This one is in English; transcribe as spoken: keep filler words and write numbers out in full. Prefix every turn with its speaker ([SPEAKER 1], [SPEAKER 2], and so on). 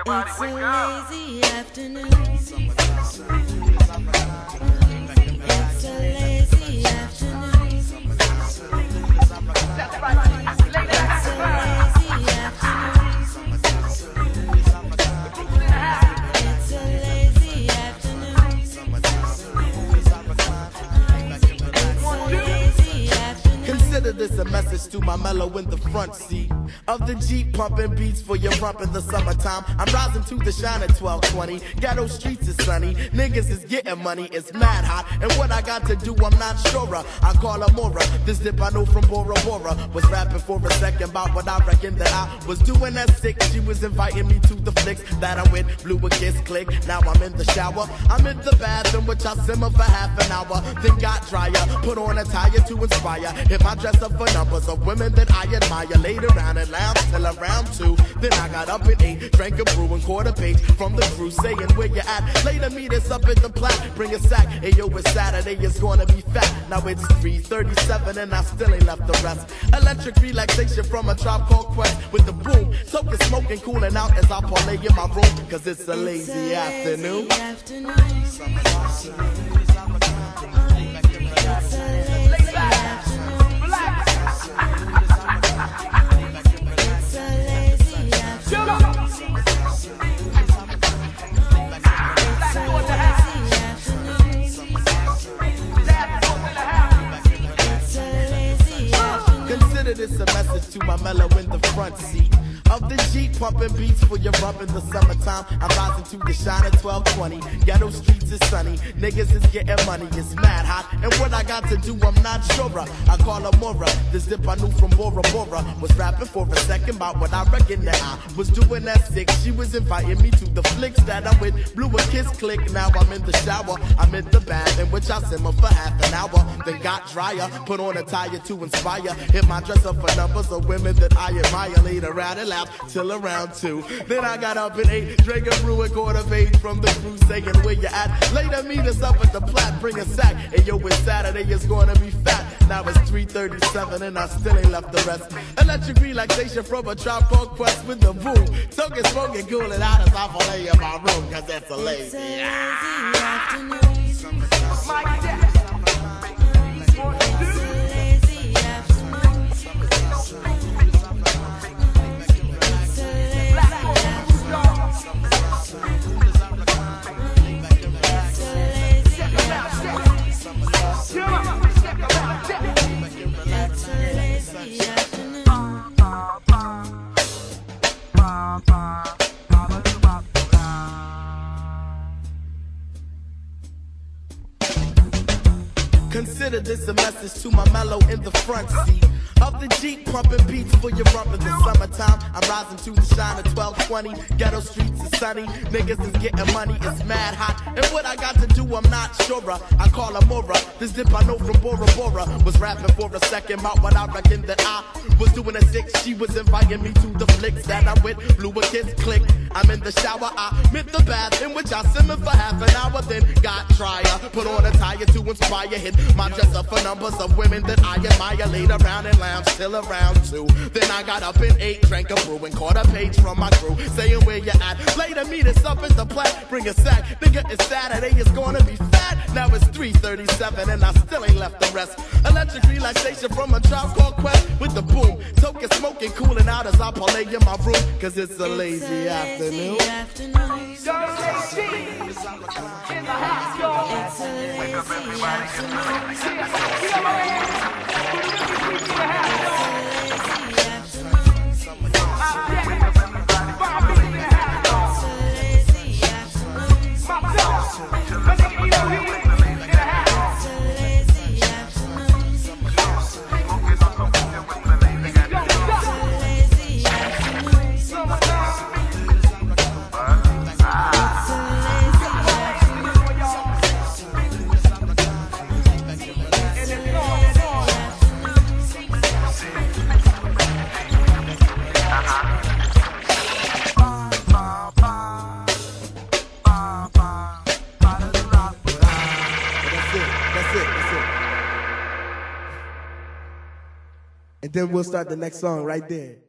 [SPEAKER 1] everybody
[SPEAKER 2] It's
[SPEAKER 1] wake
[SPEAKER 2] a
[SPEAKER 1] up.
[SPEAKER 2] lazy afternoon. It's a lazy afternoon.
[SPEAKER 1] That's right. Lay back
[SPEAKER 2] It's
[SPEAKER 1] and
[SPEAKER 2] a
[SPEAKER 1] burn.
[SPEAKER 2] lazy afternoon.
[SPEAKER 1] People in the house.
[SPEAKER 2] It's a lazy afternoon. It's a lazy afternoon.
[SPEAKER 3] Consider this a message to my mellow in the front seat of the Jeep, pumping beats for your rump in the summertime. I'm rising to the shine at twelve twenty. Ghetto streets is sunny. Niggas is getting money. It's mad hot. And what I got to do, I'm not sure. I call her Mora. This dip I know from Bora Bora. Was rapping for a second about what I reckon that I was doing at six. She was inviting me to the flicks that I went, blew a kiss, click. Now I'm in the shower. I'm in the bathroom, which I simmer for half an hour. Then got drier. Put on a tire to inspire. Hit my dress up for numbers of women that I admire. Laid around and lounge till around two. Then I got up at eight, drank a brew and caught a page from the crew saying where you at. Later meet us up at the Platte, bring a sack. Hey yo, it's Saturday, it's gonna be fat. Now it's three thirty-seven and I still ain't left the rest. Electric relaxation from a Tribe Called Quest with the boom. Soaking, smoking, cooling out as I parlay in my room. Cause it's a lazy
[SPEAKER 2] It's a
[SPEAKER 3] afternoon.
[SPEAKER 2] lazy afternoon. It's a lazy afternoon.
[SPEAKER 1] Lay back. Relax.
[SPEAKER 2] It's a lazy
[SPEAKER 1] Jump
[SPEAKER 2] afternoon.
[SPEAKER 1] up.
[SPEAKER 2] It's a
[SPEAKER 1] Black
[SPEAKER 2] It's a lazy afternoon.
[SPEAKER 3] Consider this a message to my mellow in the front seat of the Jeep, pumping beats for your rump in the summertime. I'm rising to the shine at twelve twenty. Ghetto streets is sunny. Niggas is getting money. It's mad hot. And what I got to do, I'm not sure. I call her Mora. This dip I knew from Bora Bora. Was rapping for a second about what I reckon that I was doing at six. She was inviting me to the flicks that I went, blew a kiss, click. Now I'm in the shower. I'm in the bath in which I simmer for half an hour. Then got drier. Put on a tire to inspire. Hit my dress up for numbers of women that I admire. Later around and laugh till around two. Then I got up at eight, drank a brew and caught a page from the crew saying where you at. Later meet us up at the Platte, bring a sack. And yo, it's Saturday, it's gonna be fat. Now it's three thirty-seven and I still ain't left the rest. Electric relaxation from a Tribe Called Quest with the boom. Token, smoking, cooling out as I parlay in my room. Cause that's a
[SPEAKER 2] It's
[SPEAKER 3] lazy.
[SPEAKER 2] a lazy afternoon.
[SPEAKER 1] Mike Jackson. One,
[SPEAKER 2] It's
[SPEAKER 1] two.
[SPEAKER 2] a lazy afternoon. It's a lazy
[SPEAKER 3] Consider this a message to my mellow in the front seat of the Jeep, pumping beats for your rump in the summertime. I'm rising to the shine at twelve twenty. Ghetto streets is sunny. Niggas is getting money. It's mad hot. And what I got to do, I'm not sure. I call her Mora. This dip I know from Bora Bora. Was rapping for a second about what I reckon that I was doing at six. She was inviting me to the flicks that I went, blew a kiss, click. I'm in the shower. I mit the bath in which I simmered for half an hour. Then got drier. Put on a tire to inspire. Hit my dress up for numbers of women that I admire. Laid around and lounge till around two. Then I got up at eight, drank a brew and caught a page from my crew saying where you at. Later meet us up at the Platte, bring a sack. Nigga, it's Saturday, it's gonna be fat. Now it's three thirty-seven and I still ain't left the rest. Electric relaxation from a Tribe Called Quest with the boom. Token, smoking, cooling out as I parlay in my room. Cause it's a lazy afternoon.
[SPEAKER 2] afternoon.
[SPEAKER 1] Double A G. In the house, y'all.
[SPEAKER 2] It's a lazy afternoon.
[SPEAKER 1] We got my hands. Put the rhythm sweep in the house, y'all.
[SPEAKER 2] It's a lazy afternoon.
[SPEAKER 1] I'm Jack. Bob Beat in the house, y'all.
[SPEAKER 2] It's a lazy afternoon.
[SPEAKER 1] My dog. My nigga E O here in the house.
[SPEAKER 2] It's a lazy afternoon. It's a lazy afternoon.
[SPEAKER 1] Summertime.
[SPEAKER 2] It's a lazy
[SPEAKER 1] And it's on and on.
[SPEAKER 3] And then we'll start the next song right there.